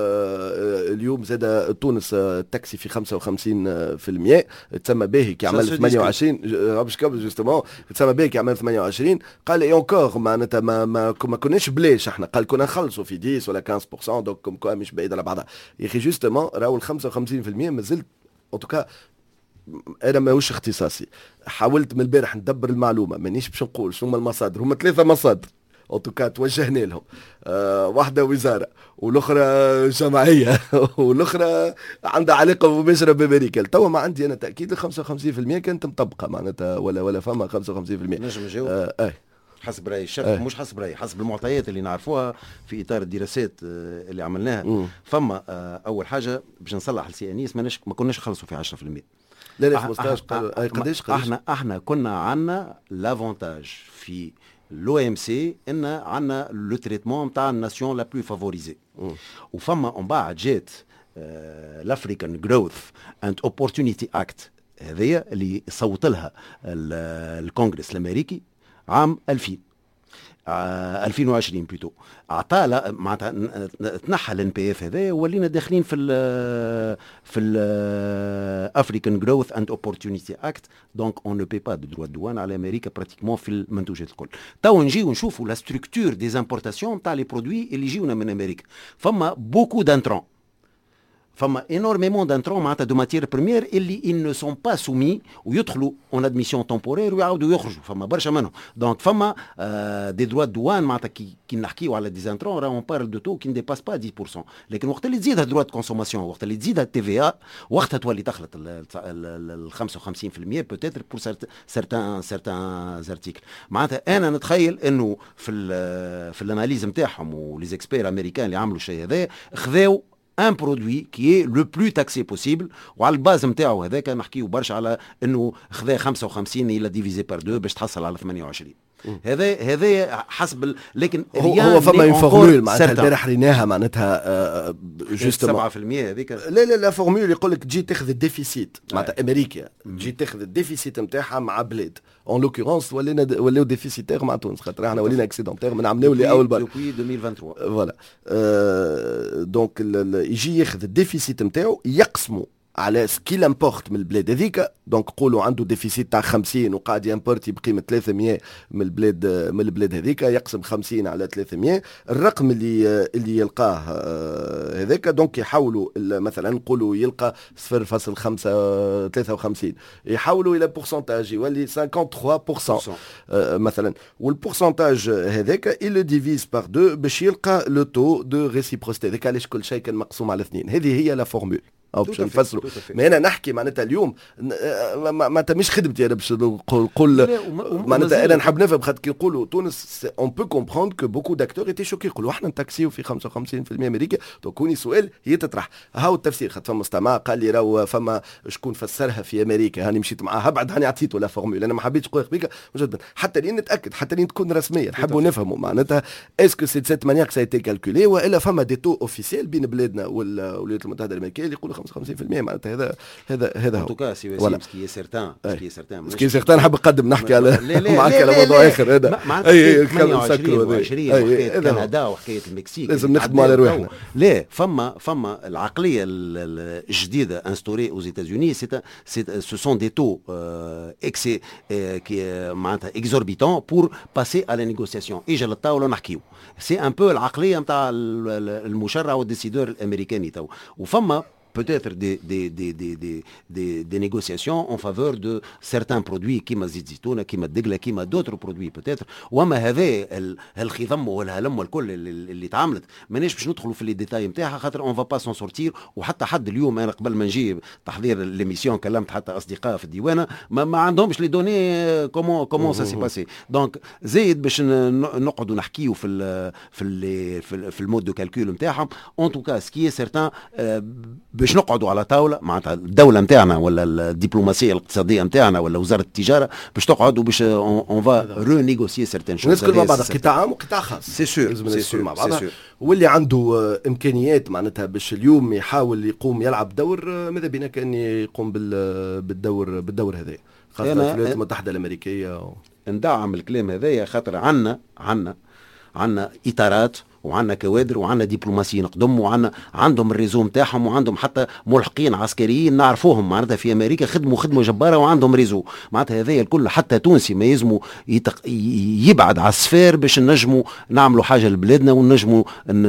Speaker 2: اليوم زاد تونس التاكسي في 55% تسمى باهي كي عمل 28 باش قبل جوستومون تسمى باهي كي عمل 28. قال اي اونكور معناتها ما كناش بلاش احنا، قال كنا نخلصوا في 10 ولا 15%. دونك كوم كوا مش بعيد على بعضها يا اخي. جوستومون راهو ال 55% مازلت ان توكا. انا ماهوش اختصاصي، حاولت من البارح ندبر المعلومه، مانيش باش نقول شنو هما المصادر. هما 3 مصادر ان توكا توجهنا لهم. واحده وزاره، والاخرى جمعيه، والاخرى عندها علاقه مباشره بامريكا. توا ما عندي انا تاكيد ال 55% كانت مطبقه معناتها ولا فما 55%.
Speaker 3: نجم نجاوب حسب رأي الشيخ، مش حسب رأي، حسب المعطيات اللي نعرفوها في إطار الدراسات اللي عملناها. فما أول حاجة باش نصلح لسي أنيس ما كناش نخلصوا في 10%.
Speaker 2: لا 15 قداش
Speaker 3: احنا كنا عندنا لافونتاج في لو ام سي ان عندنا لو تريتمون نتاع الناسيون لا بلو فافوريزي. وفما من بعد جات الافريكان جروث اند اوبورتونيتي اكت هذه اللي صوت لها الكونغرس الامريكي عام 2020 بلوتو. عطى معناتها تنحى الان بي اف هذا، ولينا داخلين في ال افريكان جروث اند اوبورتونيتي اكت. دونك اون نو بي با دو دروا دوان على امريكا براتيكمون في المنتوجات الكل. تو نجيو نشوفوا لا ستركتور دي امبورتاسيون تاع لي برودوي اللي يجيونا من امريكا. فما بوكو دانترون، فما énormément d'intrants معناتها دو ماتير بريمير اللي ils ne sont pas soumis ويدخلوا en admission temporaire ويعاودوا يخرجوا. فما برشا منهم. دونك فما دي دروا دوان معناتها كي نحكيو على دي انترون راه اون بارل دو تو كي نديباس با 10%. لكن وقت اللي تزيدها دروا دو كونسوماسيون، وقت اللي تزيدها تي في ا، وقتها تولي تخلط ال 55% بوتيتر بور سيرتان ارتيكل. معناتها انا نتخيل انه في الاناليز نتاعهم ولي زيكسبير امريكان اللي عملوا الشيء هذا خذاو un produit qui est le plus taxé possible. وعلى الباز نتاعو هذاك نحكيو برشا على انه خذا 55 الى ديفيزي بار 2 باش تحصل على 28. هذا حسب لكن
Speaker 2: هو فما اون فورمول معناتها البارح ريناها معناتها
Speaker 3: جوستومون 7% هذيك.
Speaker 2: لا فورمول يقول لك تجي تاخذ الديفيسيت معناتها امريكا تجي تاخذ الديفيسيت نتاعها مع بلاد اون لوكورونس ولاو ديفيسيتير مع تونس، خاطر احنا ولينا اكسيدونتير من عملناو لي اول مره
Speaker 3: في 2023
Speaker 2: فوالا. دونك يجي ياخذ الديفيسيت نتاعو يقسموا على سكيل امبورت من البلاد هذيك. دونك قولوا عنده ديفيسيت تاع 50 وقاعد يمبورتي بقيمه 300 من البلاد هذيك، يقسم 50 على 300 الرقم اللي يلقاه هذاك. دونك يحولوا مثلا نقولوا يلقى 0.53 يحولوا الى بورسنتاج يولي 53% مثلا، والبورسنتاج هذاك il ديفيز بار 2 باش يلقى لو تو دو ريسيبروسيتي. هذاك علاش كل شيء كان مقسوم على 2. هذه هي لا فورمول او باش نفسروا. ما انا نحكي معناتها اليوم معناتها مش خدمتي انا باش نقول معناتها انا نحب نفهم. خاطر كي نقولوا تونس اون بو كومبروندر كو بوكو داكتور ايتي شوكي يقولوا احنا نتاكسيو في 55% امريكا. دونك كوني سؤال هي تطرح هاو التفسير. خاطر فما مستمع قال لي راهو فما شكون فسرها في امريكا، هاني مشيت معاها بعد هاني عطيته لا فورمول. انا ما حبيتش نقول بيك مجددا حتى لين نتاكد، حتى لين تكون رسميه نحبوا نفهموا معناتها اسكو سي سيت مانيير سا ايتي كالكولي والا فما دي تو اوفيسيال بين بلادنا والولايات المتحده الامريكيه اللي يقولوا 55%. معناتها هذا هو.
Speaker 3: توكا سي وسيم سكي سيرتان
Speaker 2: سكي سيرتان نحب نقدم نحكي على معك على موضوع اخر. هذا
Speaker 3: اي 28 كندا وحكايه المكسيك
Speaker 2: لازم نخدموا على روحنا.
Speaker 3: لا فما العقليه الجديده انستوري aux États-Unis ce sont des taux excès qui معناتها exorbitants pour passer à la négociation. اجى للطاوله نحكيو سي ان بو العقليه نتاع المشرع والديسيدور الامريكاني تو. وفما peut-être des négociations en faveur de certains produits كيما زيت زيتونه كيما الدقله كيما d'autres produits peut-être. وما هذا الخضم والهلم والكل اللي تعاملت ماناش باش ندخلوا في لي ديتاي نتاعها خاطر اون فا با سون سورتير. وحتى حد اليوم انا قبل ما نجي تحضير ليميسيون كلمت حتى اصدقاء في الديوانه ما عندهمش لي دوني كومون سا سي باسي. دونك زايد باش نقعدوا نحكيوا في المود دو كالكول نتاعهم. اون توكا سكي سيرتان باش نقعدوا على طاوله معناتها الدوله نتاعنا ولا الدبلوماسيه الاقتصاديه نتاعنا ولا وزاره التجاره باش تقعدوا باش اون فا رونيغوسيي سيرتين شوز.
Speaker 2: الناس كل مع بعض قطاع عام وقطاع خاص
Speaker 3: سي سور
Speaker 2: مع بعض. واللي عنده امكانيات معناتها باش اليوم يحاول يقوم يلعب دور ماذا بينا كان يقوم بالدور هذا خاصه الولايات المتحده الامريكيه.
Speaker 3: ندعم الكلام هذايا خاطر عندنا اطارات وعندنا كوادر وعندنا دبلوماسيين قدم وعندهم الريزو نتاعهم وعندهم حتى ملحقين عسكريين نعرفوهم معناتها في امريكا خدمه جباره وعندهم ريزو معناتها هذايا الكل. حتى تونسي ما يلزموا يبعد على السفير باش نجموا نعملوا حاجه لبلادنا ونجموا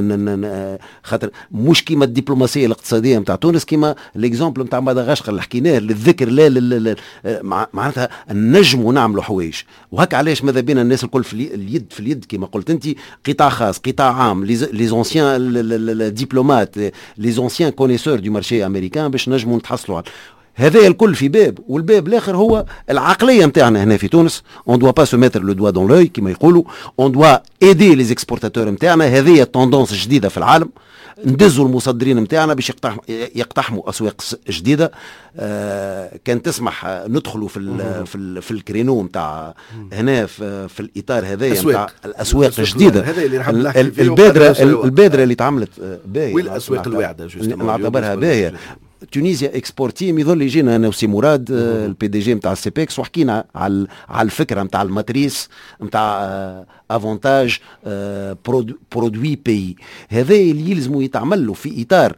Speaker 3: خاطر مش كيما الدبلوماسيه الاقتصاديه نتاع تونس كيما ليكزامبل نتاع مدغشقر اللي حكيناه للذكر لا معناتها نجموا نعملوا حوايج. وهكا علاش ماذا بينا الناس الكل في اليد كيما قلت انت قطاع خاص قطاع les anciens diplomates, les anciens connaisseurs du marché américain باش نجموا نتحصلوا على هذا الكل في باب. والباب الاخر هو العقليه نتاعنا هنا في تونس. on doit pas se mettre le doigt dans l'œil كما يقولوا. on doit aider les exportateurs نتاعنا. هذه التندونس جديده في العالم. ندزوا المصدرين نتاعنا باش يقتحموا اسواق جديده. كان تسمح ندخلوا في الكرينو نتاع هنا في الاطار هذايا نتاع الاسواق الجديده. البادره اللي تعملت باهيه
Speaker 2: والاسواق الواعده
Speaker 3: نعتبرها باهيه. تونيزيا اكسبورتيم يظل يجينا انا وسي مراد البي دي جي نتاع السيبكس وحكينا على الفكره نتاع الماتريس نتاع افونتاج برودوي بي. هذا اللي يلزموا يتعملوا في اطار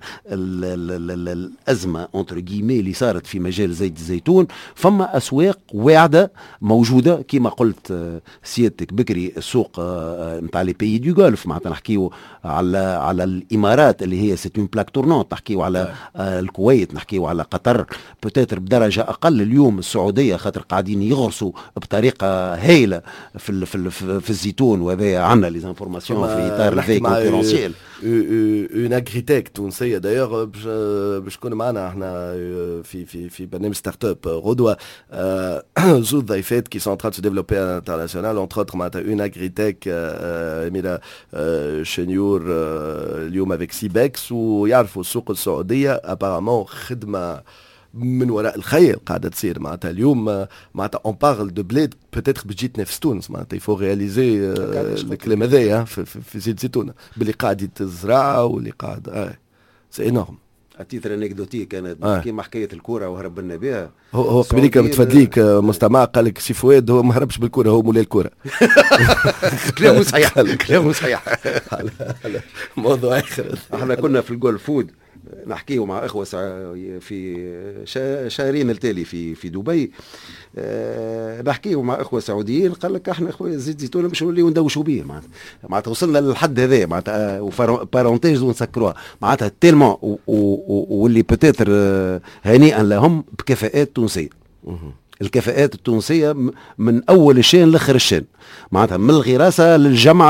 Speaker 3: الازمه اونتر جيمي اللي صارت في مجال زيت الزيتون. فما اسواق واعده موجوده كما قلت سيادتك بكري السوق نتاع لي بي دو غولف معناتها نحكيو على الامارات اللي هي سي اون بلاك تورنونت. نحكيو على الكويت نحكيو على قطر بوتيتر بدرجه اقل. اليوم السعوديه خاطر قاعدين يغرسوا بطريقه هائله في الزيتون. وهذا عندنا لي انفورماسيون في اطار الفي كونكورونسيال.
Speaker 2: اون اغريتك تونسيه دايوغ باش تكون معنا احنا في برنامج ستارت اب غدوه. زوج ضيفات كي سون تران دو ديفلوبي انترناسيونال اونتر اوتر معناتها اون اغريتك اميره شنيور اليوم افيك سيبكس ويعرفوا السوق السعوديه ابارامون خدمه من وراء الخيل قاعده تصير معناتها اليوم معناتها اون بارل دو بلاد بوتيتر بتجي تنافس تونس معناتها يفو رياليزي الكلام هذايا في زيت زيتونه باللي قاعد يتزرع واللي قاعد سي انورم.
Speaker 3: التيتر انكدوتيك كانت كيما حكايه الكوره وهرب لنا بها.
Speaker 2: هو قبليك متفدليك مستمع قال لك سي فؤاد هو ما هربش بالكوره هو مولاي الكوره.
Speaker 3: كلامه صحيح كلامه صحيح.
Speaker 2: موضوع اخر
Speaker 3: احنا كنا في الجول فود نحكيه مع اخوه في شهرين التالي في دبي، نحكيه مع اخوه سعوديين، قال لك احنا اخوه زيت زيتون باش نوليو ندوشوا به معناتها وصلنا للحد هذا معناتها بارونتيز ونسكروها معناتها تيلمون واللي بوتيتر هنيئا لهم بكفاءات تونسيه. الكفاءات التونسيه من اول الشان لاخر الشان معناتها من الغراسه للجمع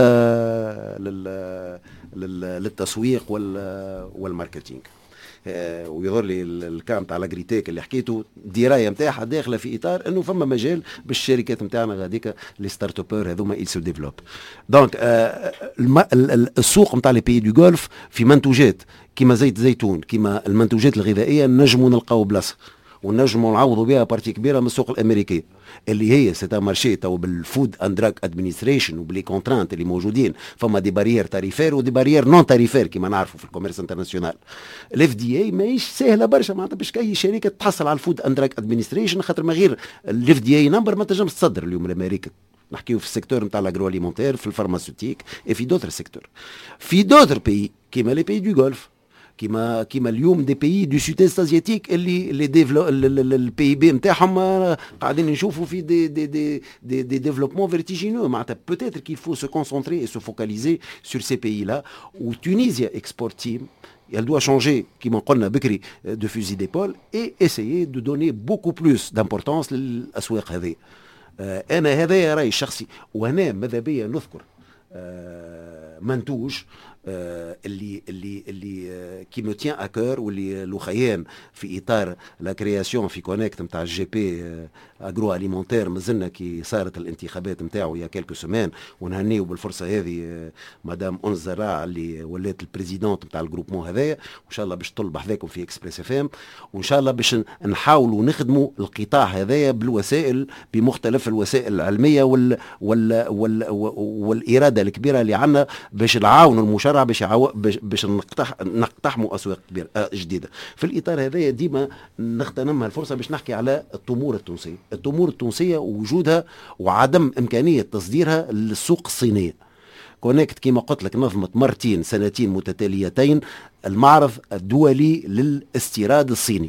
Speaker 3: للتسويق والماركتينج. ويظهر لي الكام تاع لاغريتيك اللي حكيته الدرايه نتاعها داخله في اطار انه فما مجال باش الشركات نتاعنا غاديك لي ستارت ابور هذوما يسو ديفلوب. دونك السوق نتاع لي بيي دو غولف في منتوجات كيما زيت زيتون كيما المنتوجات الغذائيه نجموا نلقاو بلاصه ونجموا نعوضوا بها بارتي كبيره من السوق الامريكي اللي هي سيتا مارشي تو بالفود اند دراج ادمنستريشن وبلي كونترانت اللي موجودين. فما دي بارير تاريفير ودي بارير نون تاريفير كما نعرفوا في الكوميرس انترناسيونال. الاف دي اي ماهيش سهله برشا معناتها باش اي شركه تحصل على الفود اند دراج ادمنستريشن، خاطر ما غير الاف دي اي نمبر ما تنجمش تصدر اليوم لامريكا. نحكيو في السيكتور نتاع الاغرو اليمونتير في الفارماسيوتيك في دوتر سيكتور في دوتر بيي كيما لي بيي دو غولف كيما اليوم دي بيي دو سود است ازياتيك اللي البي بي نتاعهم قاعدين نشوفوا في دي ديفلوبمون فيرتيجينو معناتها بوتيتر كيل فو سو كونسونتري اي سو فوكاليزي سور سي بيي لا. وتونيزيا اكسبورت تيم elle doit changer كيما قلنا بكري de fusil d'épaule et essayer de donner beaucoup plus d'importance للاسواق هذه. انا هذا رايي الشخصي. وهنا ماذا بيا نذكر منتوج اللي كي مو تيان اكور واللي لوخيان في اطار لا كرياسيون في كونيكت نتاع الجي بي اغرو اليمونتير مازلنا كي صارت الانتخابات نتاعو يا كيلكو سومان ونهنيو بالفرصه هذه مدام أنس زراع اللي ولات البريزيدونت نتاع الجروبمون هذايا، وان شاء الله باش تطل بحذاكم في اكسبريس اف ام، وان شاء الله باش نحاولوا نخدموا القطاع هذايا بالوسائل بمختلف الوسائل العلميه والاراده الكبيره اللي عندنا باش نعاونوا المشرع باش نقتحموا اسواق كبيره جديده. في الاطار هذايا ديما نغتنمها الفرصه باش نحكي على التمور التونسيه، التمور التونسيه ووجودها وعدم امكانيه تصديرها للسوق الصينيه. كونكت كما قلت لك نظمت سنتين متتاليتين المعرض الدولي للاستيراد الصيني،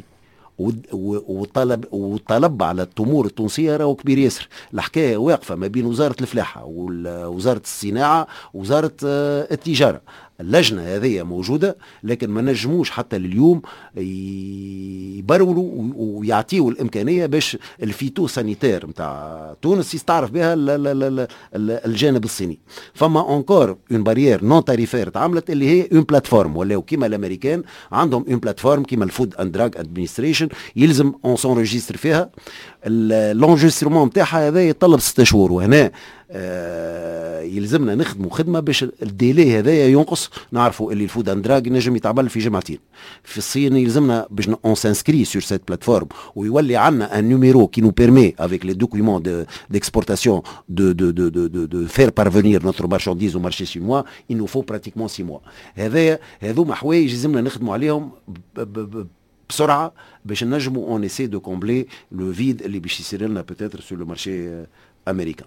Speaker 3: وطلب على التمور التونسيه راهو كبير ياسر. الحكايه واقفه ما بين وزاره الفلاحه ووزاره الصناعه ووزاره التجاره. اللجنه هذه موجوده لكن ما نجموش حتى لليوم يبرولوا ويعطيوا الامكانيه باش الفيتو سانيتير نتاع تونس يستعرف بها الجانب الصيني. فما اونكور اون بارير نون تاريفير تعملت اللي هي اون بلاتفورم، ولاو كيما الامريكان عندهم اون بلاتفورم كيما الفود اند دراج ادمنستريشن يلزم اون سونجستر فيها. لونجسترمون نتاعها هذا يتطلب 6 شهور، وهنا يلزمنا نخدموا خدمه باش الديلي هذايا ينقص. نعرفوا اللي الفود اند دراج نجم يتعمل في جمعتين. في الصين يلزمنا باش اون سانسكري سور سيت بلاتفورم ويولي عندنا ان نيميرو كي نو بيرمي افيك لي دوكيومون ديكسبورتاسيون دو فير بارفونير نوتر مارشانديز او مارشي شينوا il nous faut pratiquement 6 mois. هذوما حوايج لازمنا نخدموا عليهم بسرعه باش نجموا اون اسي دو كومبلي لو فيد اللي باش يصير لنا بوتيتر سور لو مارشي امريكان.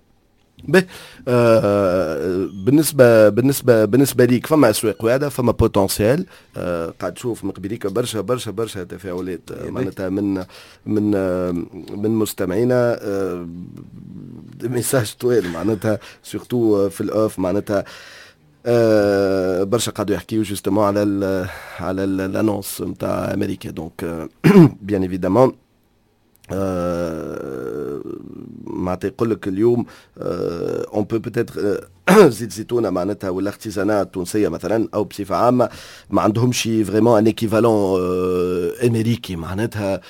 Speaker 2: بالنسبه ليك فما اسواق واعده، فما بوتنسيال قاعد تشوف من قبليك برشا تفاعلات معناتها من مستمعينا ميساج طويل معناتها سورتو في الاوف معناتها برشا قاعدوا يحكيوا جوستومون على الانونس نتاع امريكا. دونك بيان ايفيدامون معناتها يقول لك اليوم اون بو بوتيتر زيت زيتونه معناتها والارتيزانات التونسيه مثلا او بصفه عامه ما عندهمش فريمون ان ايكيفالون امريكي معناتها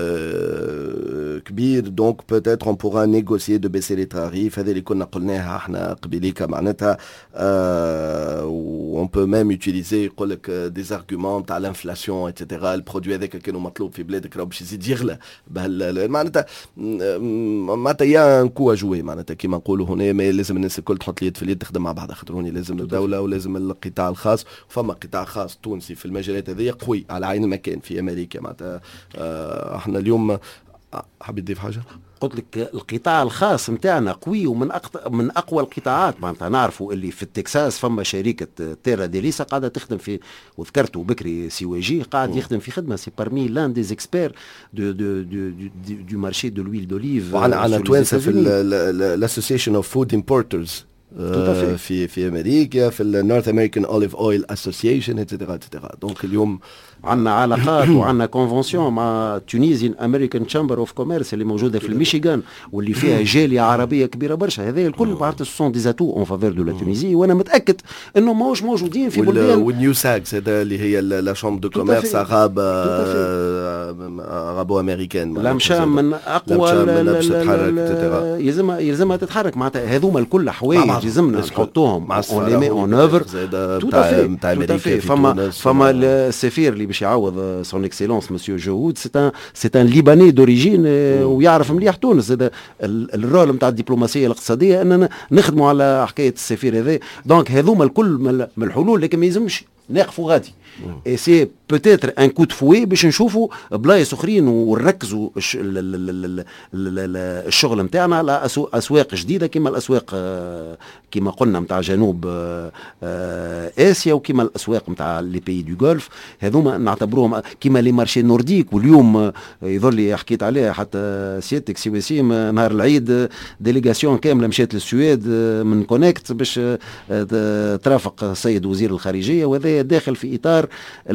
Speaker 2: كبير. دونك بوتيتر اون بورا نيغوسيي دو بيسي لي تاريف، هذا اللي كنا قلناها احنا قبيليك معناتها اون بو ميم يوتيليزي يقول لك دي زارغومون تاع الانفلاسيون ايتترا. البرودوي هذاك كانوا مطلوب في بلادك راهو باش يزيد يغلى معناتها يا ان كو جوي معناتها كيما نقولوا هنا. ما لازم الناس الكل تحط اليد في اليد تخدم مع بعضها، خاطروني لازم الدوله ولازم القطاع الخاص. فما قطاع خاص تونسي في المجالات هذه قوي على عين المكان في امريكا معناتها. احنا اليوم حبيت تضيف حاجه؟
Speaker 3: قلت لك القطاع الخاص نتاعنا قوي ومن من اقوى القطاعات. معناتها نعرفوا اللي في التكساس فما شركه تيرا ديليسا قاعده تخدم في، وذكرته بكري سيواجي قاعد يخدم في خدمه سي بارمي لان دي اكسبير دو مارشي دو لويل دوليف.
Speaker 2: وعلى توانسه في الاسوسيشن اوف فود امبورترز في امريكا، في النورث امريكان اوليف اويل اسوسيشن اتسيتيرا اتسيتيرا. دونك اليوم
Speaker 3: عندنا علاقات وعندنا كونفنسيون مع تونيزيان امريكان تشامبر اوف كوميرس اللي موجوده في الميشيغان واللي فيها جاليه عربيه كبيره برشا. هذا الكل بعرف سون دي زاتو اون فافور دو لا تونيزي، وانا متاكد انه ماهوش موجودين في بلدان.
Speaker 2: والنيو ساكس هذا اللي هي لا شامبر دو كوميرس عربو امريكان،
Speaker 3: لا مشى من اقوى يلزمها تتحرك. معناتها هذوما الكل حوايج لازمنا نحطوهم اون لي مي اون اوفر تاع امريكا. فما السفير اللي باش يعوض سون اكسيلونس مسيو جهود سي ان ليباني دوريجين ويعرف مليح تونس. هذا الرول نتاع الدبلوماسيه الاقتصاديه اننا نخدموا على حكايه السفير هذا. دونك هذوما الكل من الحلول، لكن ما يلزمش ناقفوا غادي. اي سي بوتيتر ان كو دو فوي باش نشوفوا بلايص اخرين ونركزوا الشغل نتاعنا على اسواق جديده كما الاسواق كما قلنا نتاع جنوب اسيا وكما الاسواق نتاع لي بيي دو غولف. هذوما نعتبروهم كما لي مارشي نورديك. واليوم يظل لي حكيت عليه حتى سيادتك سي وسيم نهار العيد ديليغاسيون كامله مشات للسويد من كونكت باش ترافق السيد وزير الخارجيه، وهذا داخل في اطار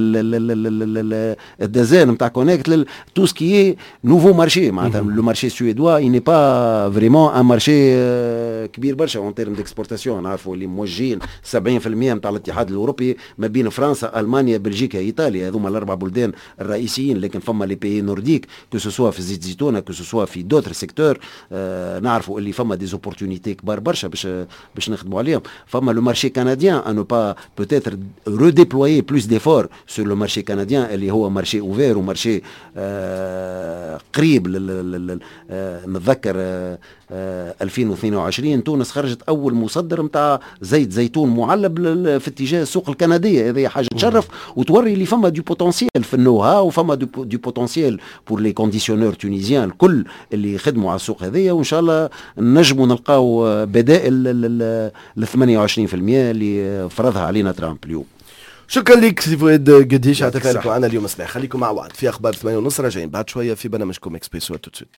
Speaker 3: الدزان نتاع كونكت تو سكي نوفو مارشي. معناتها لو مارشي السويدوا اي ني با فريمون ان مارشي كبير برشا اون تيرم ديكسبورتاسيون. نعرفوا اللي موجهين 70% نتاع الاتحاد الاوروبي ما بين فرنسا المانيا بلجيكا ايطاليا، هذوما الاربع بلدان الرئيسيين. لكن فما لي بيي نورديك كو سوسوا في زيت زيتونه كو سوسوا في دوتر سيكتور. نعرفوا اللي فما دي زوبورتونيتي كبار برشا باش نخدموا عليهم. فما لو مارشي كنديان انو با بوتيتر ريديبلويي بلوس ديفور سور لو مارشي كنديان اللي هو مارشي اوفير ومارشي قريب. نتذكر 2022 تونس خرجت اول مصدر نتاع زيت زيتون معلب في اتجاه السوق الكنديه. هذه حاجه تشرف وتوري اللي فما دو بوتنسيال في النو هاو وفما دو بوتنسيال بور لي كونديسيونور تونيزيان الكل اللي يخدموا على السوق هذيا. وان شاء الله نجموا نلقاو بدائل ل 28% اللي فرضها علينا ترامب اليوم.
Speaker 2: شكرا لك سي فؤاد قديش على تفاعلكم معنا اليوم الصباح. خليكم مع بعض في اخبار 8:30 راجعين بعد شويه في برنامجكم اكسبريسو.